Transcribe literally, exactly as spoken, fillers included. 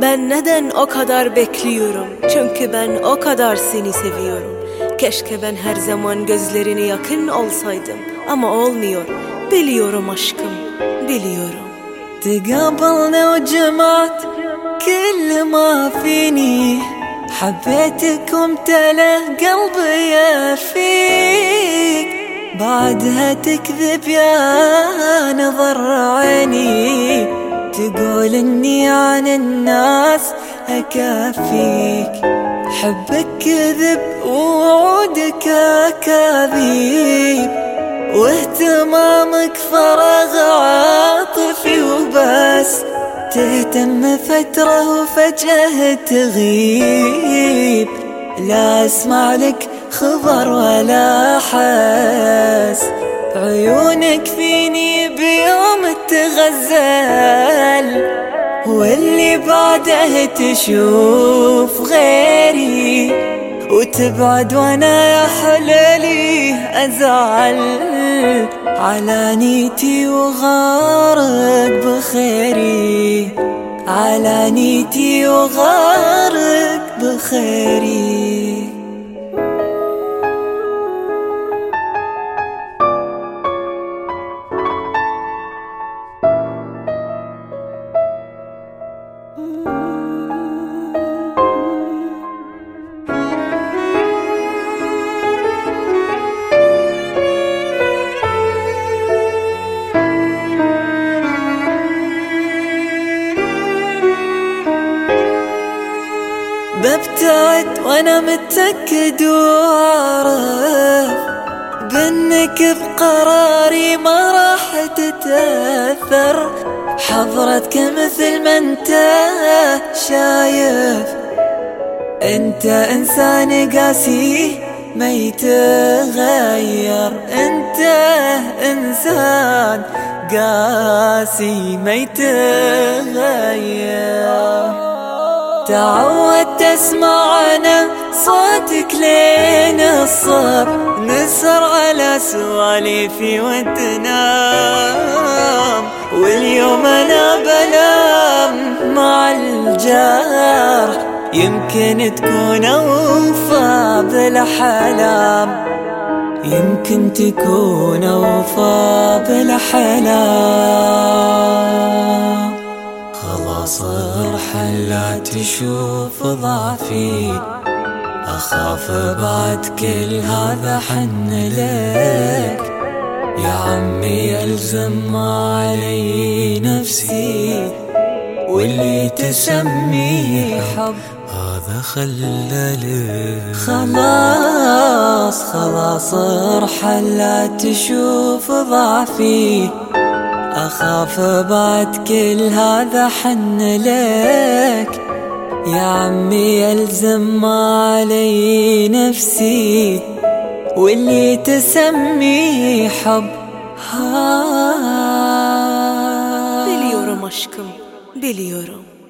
Ben neden o kadar bekliyorum? Çünkü ben o kadar seni seviyorum. Keşke ben her zaman gözlerini yakın olsaydım. Ama olmuyor. Biliyorum aşkım, biliyorum. تقابلنا وجمعت كل ما فيني حبيتك وامتلأ قلبي يا فيك بعدها تكذب يا نظر عيني تقول اني عن الناس اكافيك حبك كذب ووعودك اكاذيب واهتمامك فراغ عاطفي وبس تهتم فترة وفجأة تغيب لا اسمع لك خبر ولا حس عيونك فيني بيوم تغزل واللي بعده تشوف غيري وتبعد وانا يا حلالي ازعل على نيتي وغارق بخيري على نيتي وغارق بخيري ببتعد وانا متأكد واعرف بانك بقراري ما راح تتأثر حضرتك مثل ما انت شايف انت انسان قاسي ما يتغير انت انسان قاسي ما يتغير تعودت اسمع انا صوتك لين الصبح نسهر على سواليفي وتنام واليوم انا بنام مع الجرح يمكن تكون اوفى بالاحلام يمكن تكون اوفى بالاحلام خلاص ارحل لا تشوف ضعفي أخاف بعد كل هذا حن لك يا عمي يلزم علي نفسي واللي تسميه حب هذا خللك خلاص خلاص ارحل لا تشوف ضعفي أخاف بعد كل هذا حن لك يا عمي يلزم علي نفسي واللي تسميه حب Biliyorum aşkım, biliyorum.